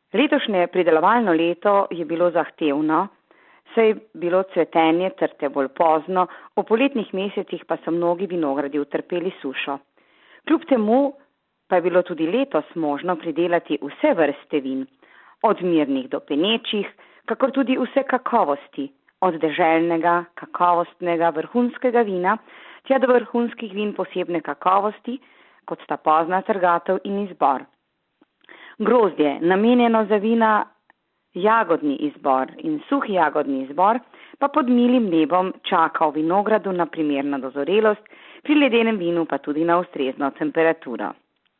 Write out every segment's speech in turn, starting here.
Letošnje pridelovalno leto je bilo zahtevno, saj je bilo cvetenje trte bolj pozno, v poletnih mesecih pa so mnogi vinogradi utrpeli sušo. Kljub temu pa je bilo tudi letos možno pridelati vse vrste vin, od mirnih do penečih, kakor tudi vse kakovosti, od deželnega, kakovostnega, vrhunskega vina, tja do vrhunskih vin posebne kakovosti, kot sta pozna trgatev in izbor. Grozdje, namenjeno za vina jagodni izbor in suhi jagodni izbor, pa pod milim nebom čaka v vinogradu na primerno dozorelost, pri ledenem vinu pa tudi na ustrezno temperaturo.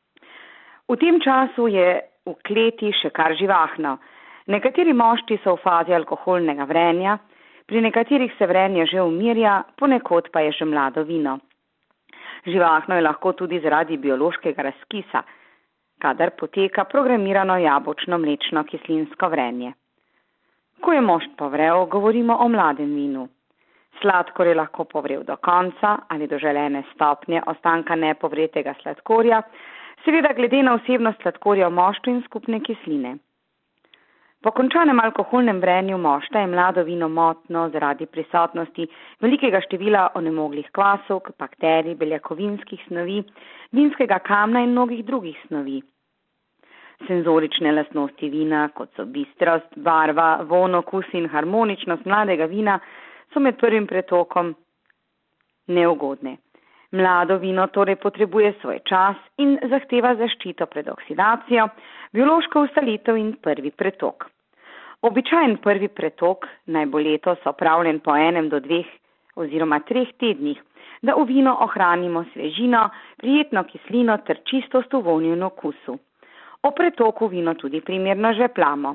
V tem času je v kleti še kar živahno. Nekateri mošti so v fazi alkoholnega vrenja, pri nekaterih se vrenje že umirja, ponekod pa je že mlado vino. Živahno je lahko tudi zaradi biološkega razkisa, kadar poteka programirano jabolčno-mlečno kislinsko vrenje. Ko je mošt povrel, govorimo o mladem vinu. Sladkor je lahko povrel do konca ali do želene stopnje ostanka nepovretega sladkorja, seveda glede na vsebnost sladkorja v moštu in skupne kisline. Po končanem alkoholnem vrenju mošta je mlado vino motno zaradi prisotnosti velikega števila onemoglih kvasov, bakterij, beljakovinskih snovi, vinskega kamna in mnogih drugih snovi. Senzorične lastnosti vina, kot so bistrost, barva, vonj, okus in harmoničnost mladega vina, so med prvim pretokom neugodne. Mlado vino torej potrebuje svoj čas in zahteva zaščito pred oksidacijo, biološko ustalitev in prvi pretok. Običajen prvi pretok naj bo letos opravljen po 1 do 2 oziroma 3 tednih, da v vino ohranimo svežino, prijetno kislino ter čistost v vonju in okusu. O pretoku vino tudi primerno žveplamo.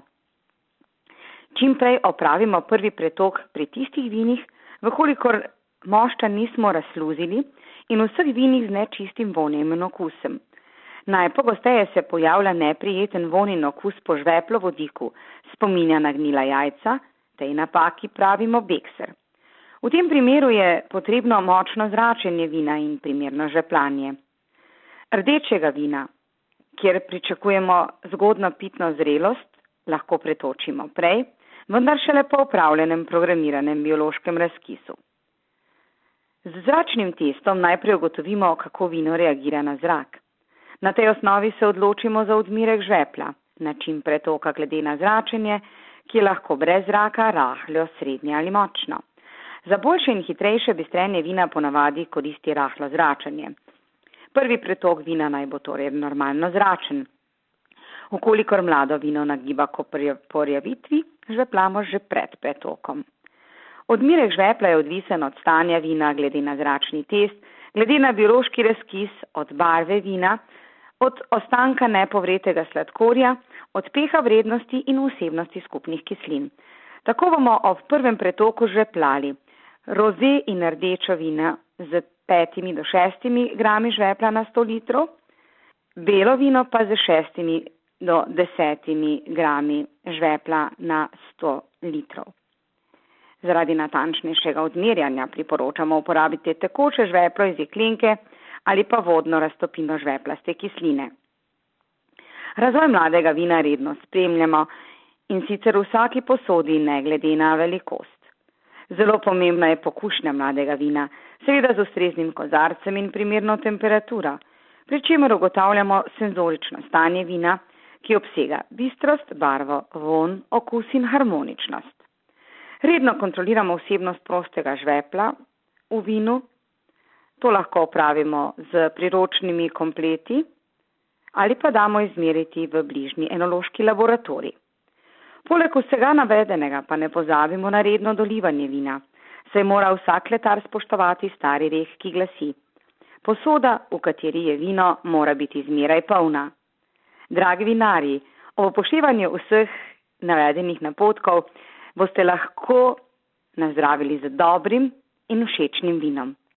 Čim prej opravimo prvi pretok pri tistih vinih, vkolikor mošta nismo razsluzili, in vseh vinih z nečistim vonjem in okusem. Najpogosteje se pojavlja neprijeten vonj in okus po žveplovodiku, spominja na gnila jajca, tej napaki pravimo bekser. V tem primeru je potrebno močno zračenje vina in primerno žveplanje. Rdečega vina, kjer pričakujemo zgodno pitno zrelost, lahko pretočimo prej, vendar šele po opravljenem programiranem biološkem razkisu. Z zračnim testom najprej ugotovimo, kako vino reagira na zrak. Na tej osnovi se odločimo za odmirek žvepla, način pretoka glede na zračenje, ki je lahko brez zraka, rahljo, srednje ali močno. Za boljše in hitrejše bistrenje vina ponavadi koristi rahlo zračenje. Prvi pretok vina naj bo torej normalno zračen. Ukolikor mlado vino nagiba k porjavitvi, žveplamo že pred pretokom. Odmirek žvepla je odvisen od stanja vina glede na zračni test, glede na biološki razkis, od barve vina, od ostanka nepovretega sladkorja, od pH vrednosti in vsebnosti skupnih kislin. Tako bomo ob prvem pretoku žveplali roze in rdečo vina z 5 do 6 grami žvepla na 100 litrov, belo vino pa z 6 do 10 grami žvepla na 100 litrov. Zaradi natančnejšega odmerjanja priporočamo uporabiti tekoče žveplo iz jeklenke ali pa vodno raztopino žveplaste kisline. Razvoj mladega vina redno spremljamo in sicer v vsaki posodi ne glede na velikost. Zelo pomembna je pokušnja mladega vina, seveda z ustreznim kozarcem in primerno temperaturo, pri čemer ugotavljamo senzorično stanje vina, ki obsega bistrost, barvo, vonj, okus in harmoničnost. Redno kontroliramo vsebnost prostega žvepla v vinu. To lahko opravimo z priročnimi kompleti ali pa damo izmeriti v bližnji enološki laboratorij. Poleg vsega navedenega pa ne pozabimo na redno dolivanje vina, saj mora vsak kletar spoštovati stari rek, ki glasi: posoda, v kateri je vino, mora biti zmeraj polna. Dragi vinarji, ob upoštevanju vseh navedenih napotkov boste lahko nazdravili z dobrim in všečnim vinom.